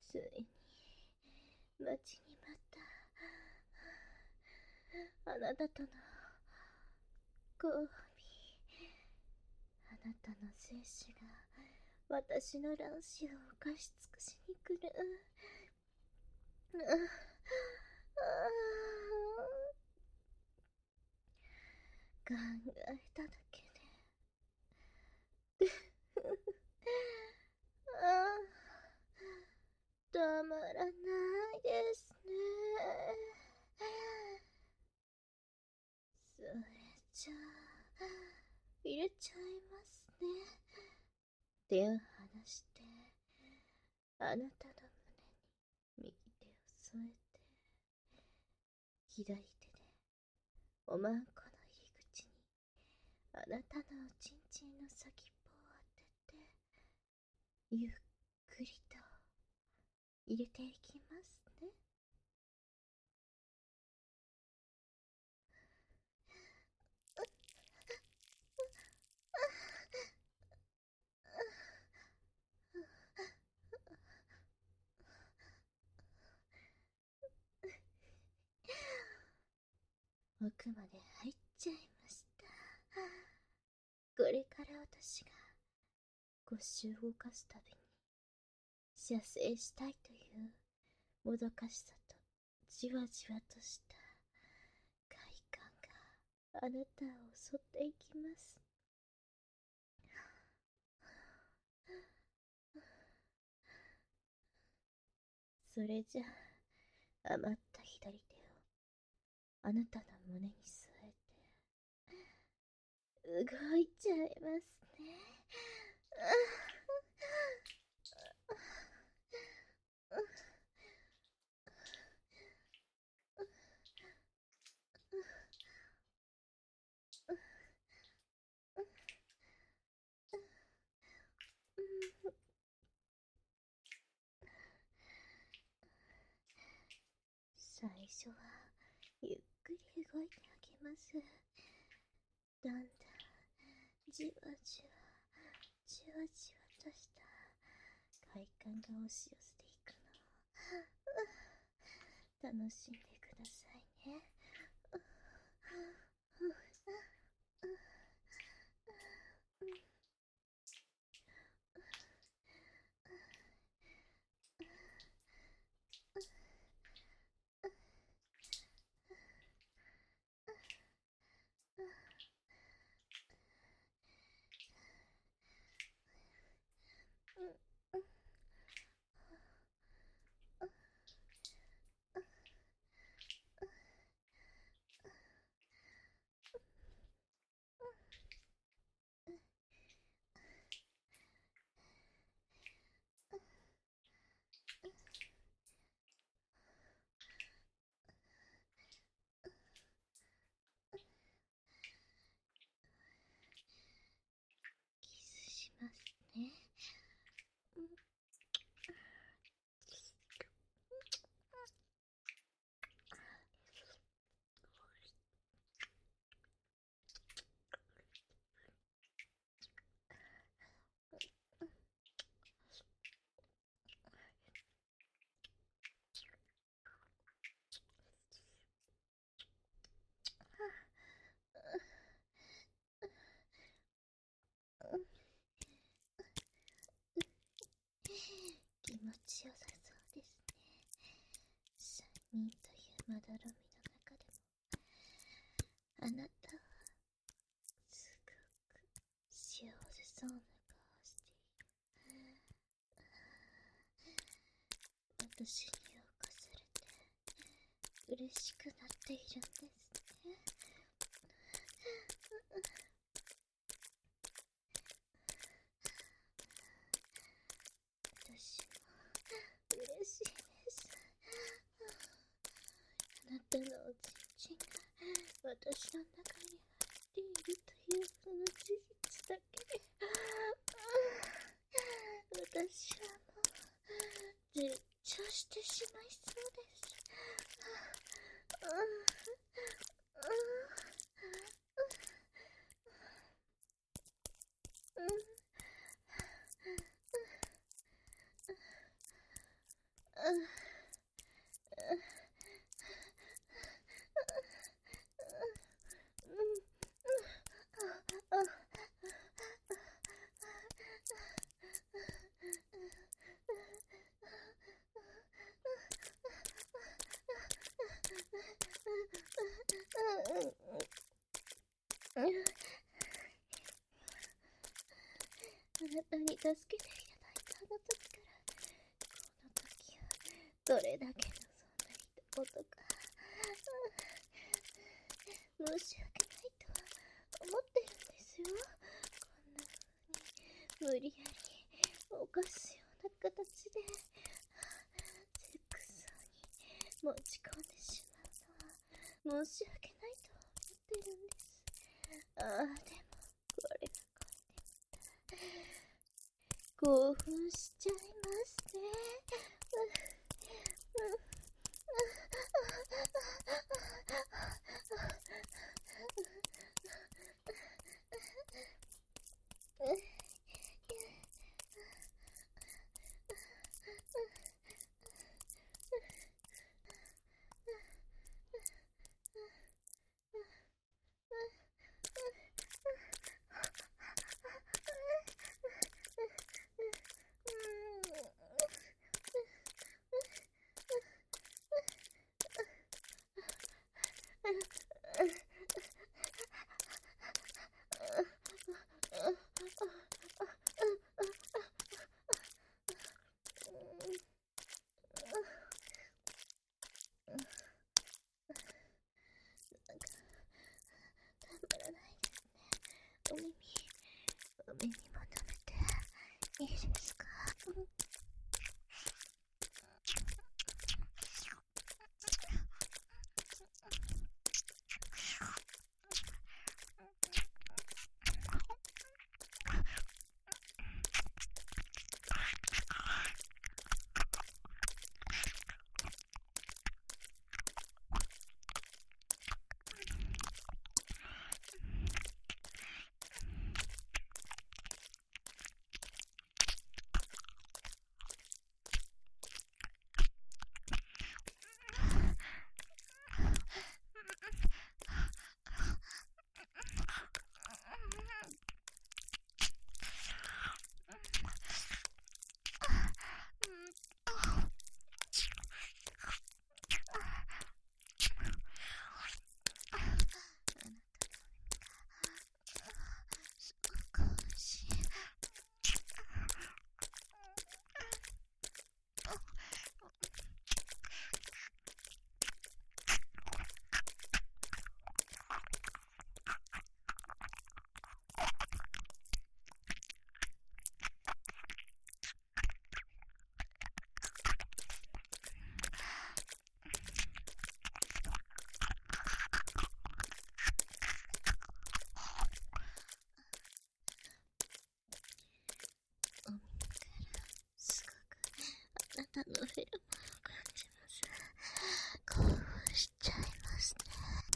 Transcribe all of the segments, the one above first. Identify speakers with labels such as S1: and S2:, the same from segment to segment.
S1: ついに待ちに待ったあなたとの交尾。あなたの精子が私の卵子を犯し尽くしに来る。考えただけでたまらないですね。それじゃあ入れちゃいますね。手を離してあなたの胸に右手を添えて、左手でおまんこの入り口にあなたのおちんちんの先っぽを当てて、ゆっくりと入れていきますね。奥まで入っちゃいました。これから私が腰を動かすたびに射精したいというもどかしさとじわじわとした快感があなたを襲っていきます。それじゃあ余った左手をあなたの胸に添えて動いちゃいますね。最初はゆっくり動いてあげます。だんだんじわじわじわじわとした快感が押し寄せていくのを楽しんでくださいね。キスしますね。気持ちよさそうですね。3人というまどろみの中でもあなたはすごく幸せそうな顔をしている。私に侵されて嬉しくなっているんですね。私も嬉しいです。あなたのおちんちんが私の中に入っているというその事実だけで私はもう絶頂してしまいそうです。 あなたに助けていただいたあの時から、この時はどれだけ望んでいたことか。申し訳ないとは思ってるんですよ。こんな風に無理やり犯すような形でセックスに持ち込んでしまうのは申し訳ないと思ってるんです。でもこれが興奮しちゃいますね。お耳求めていいですか？あなたのフェロモンを感じます。興奮しちゃいますね。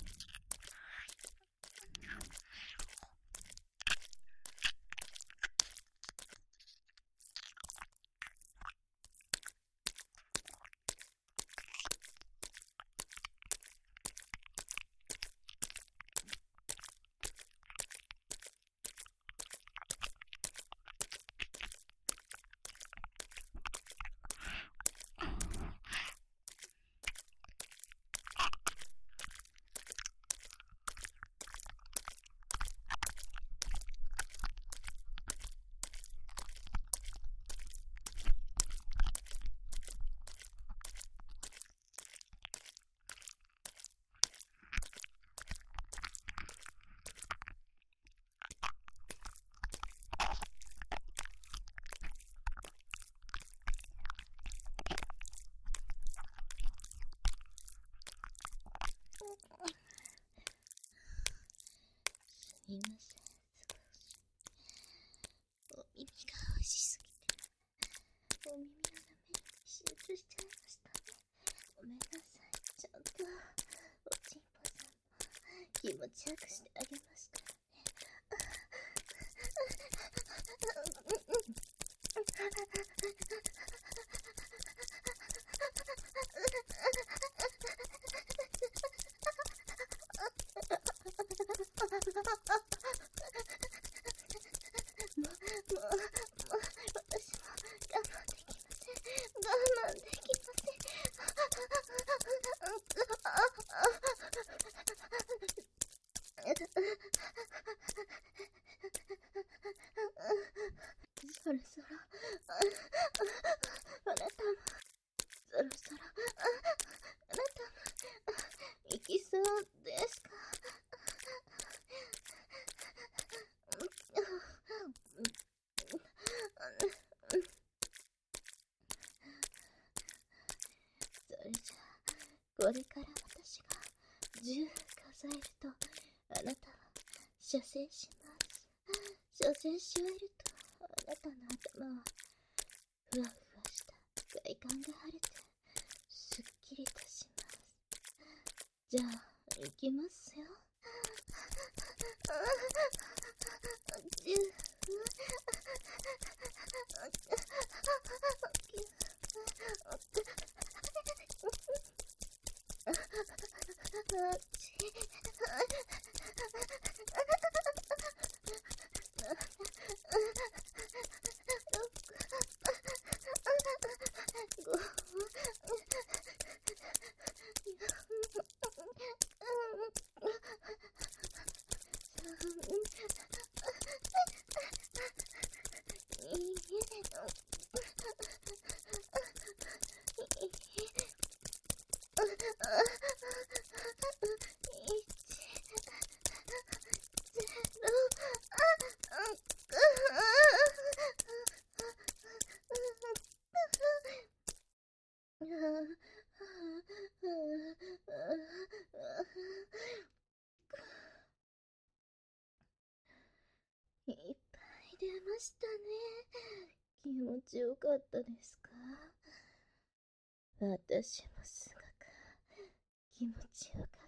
S1: すみません。お耳が美味しすぎて、お耳のために手術しちゃいましたね。ごめんなさい。ちゃんとおちんぽさんも気持ちよくしてあげますからね。 そろそろ、あなたも、そろそろ、あなたも、行きそうですか？それじゃあ、これから私が10数えると、あなたは射精します。射精し終えると、あなたの頭はふわふわした快感が晴れてすっきりとします。じゃあ、行きますよ。10、いっぱい出ましたね。気持ちよかったですか？私もすごく気持ちよか